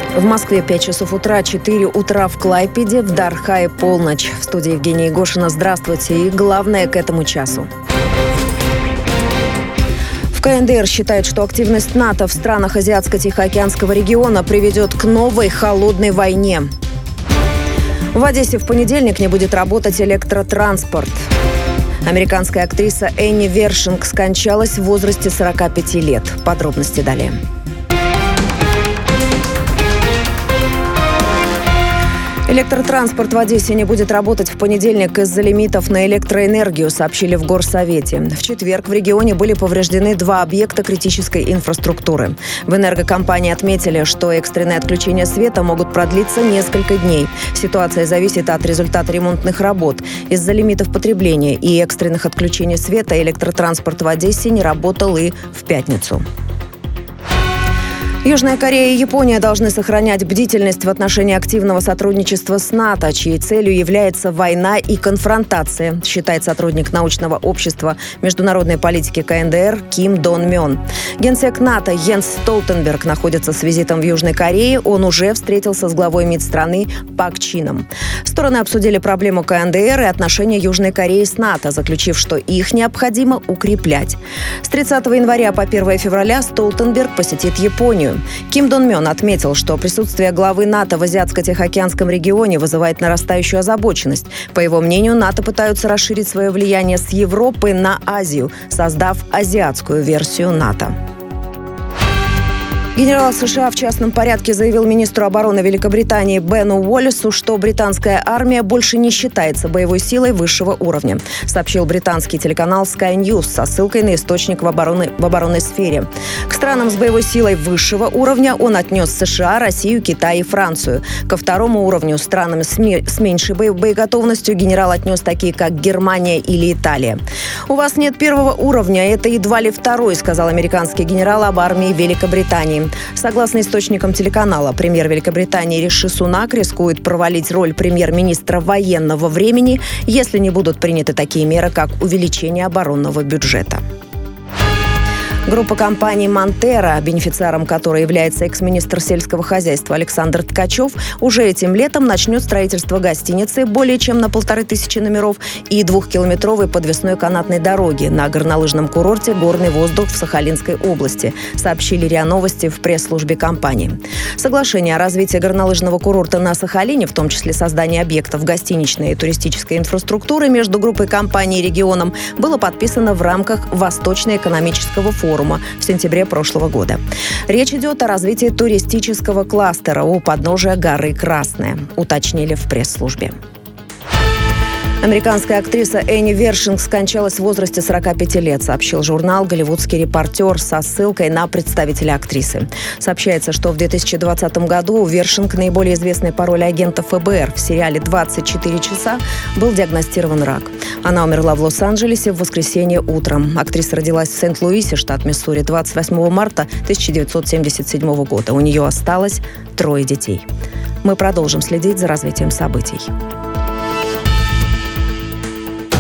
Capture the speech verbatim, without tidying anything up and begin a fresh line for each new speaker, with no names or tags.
В Москве пять часов утра, четыре утра в Клайпеде, в Дархае полночь. В студии Евгения Егошина. Здравствуйте. И главное к этому часу. В ка эн дэ эр считают, что активность НАТО в странах Азиатско-Тихоокеанского региона приведет к новой холодной войне. В Одессе в понедельник не будет работать электротранспорт. Американская актриса Энни Вершинг скончалась в возрасте сорока пяти лет. Подробности далее. Электротранспорт в Одессе не будет работать в понедельник из-за лимитов на электроэнергию, сообщили в Горсовете. В четверг в регионе были повреждены два объекта критической инфраструктуры. В энергокомпании отметили, что экстренные отключения света могут продлиться несколько дней. Ситуация зависит от результата ремонтных работ. Из-за лимитов потребления и экстренных отключений света электротранспорт в Одессе не работал и в пятницу. Южная Корея и Япония должны сохранять бдительность в отношении активного сотрудничества с НАТО, чьей целью является война и конфронтация, считает сотрудник научного общества международной политики ка эн дэ эр Ким Дон Мён. Генсек НАТО Йенс Столтенберг находится с визитом в Южной Корее. Он уже встретился с главой МИД страны Пак Чином. Стороны обсудили проблему ка эн дэ эр и отношения Южной Кореи с НАТО, заключив, что их необходимо укреплять. С тридцатого января по первое февраля Столтенберг посетит Японию. Ким Дон Мён отметил, что присутствие главы НАТО в Азиатско-Тихоокеанском регионе вызывает нарастающую озабоченность. По его мнению, НАТО пытаются расширить свое влияние с Европы на Азию, создав азиатскую версию НАТО. Генерал США в частном порядке заявил министру обороны Великобритании Бену Уоллесу, что британская армия больше не считается боевой силой высшего уровня, сообщил британский телеканал Sky News со ссылкой на источник в, обороны, в оборонной сфере. К странам с боевой силой высшего уровня он отнес США, Россию, Китай и Францию. Ко второму уровню странам с, ми- с меньшей бо- боеготовностью генерал отнес такие, как Германия или Италия. «У вас нет первого уровня, это едва ли второй», сказал американский генерал об армии Великобритании. Согласно источникам телеканала, премьер Великобритании Риши Сунак рискует провалить роль премьер-министра военного времени, если не будут приняты такие меры, как увеличение оборонного бюджета. Группа компаний «Монтера», бенефициаром которой является экс-министр сельского хозяйства Александр Ткачев, уже этим летом начнет строительство гостиницы более чем на полторы тысячи номеров и двухкилометровой подвесной канатной дороги на горнолыжном курорте «Горный воздух» в Сахалинской области, сообщили РИА Новости в пресс-службе компании. Соглашение о развитии горнолыжного курорта на Сахалине, в том числе создание объектов гостиничной и туристической инфраструктуры между группой компаний и регионом, было подписано в рамках Восточно-экономического форума в сентябре прошлого года. Речь идет о развитии туристического кластера у подножия горы Красная, уточнили в пресс-службе. Американская актриса Энни Вершинг скончалась в возрасте сорока пяти лет, сообщил журнал «Голливудский репортер» со ссылкой на представителя актрисы. Сообщается, что в две тысячи двадцатом году Вершинг, наиболее известный по роли агента эф бэ эр в сериале «двадцать четыре часа», был диагностирован рак. Она умерла в Лос-Анджелесе в воскресенье утром. Актриса родилась в Сент-Луисе, штат Миссури, двадцать восьмого марта тысяча девятьсот семьдесят седьмого года. У нее осталось трое детей. Мы продолжим следить за развитием событий.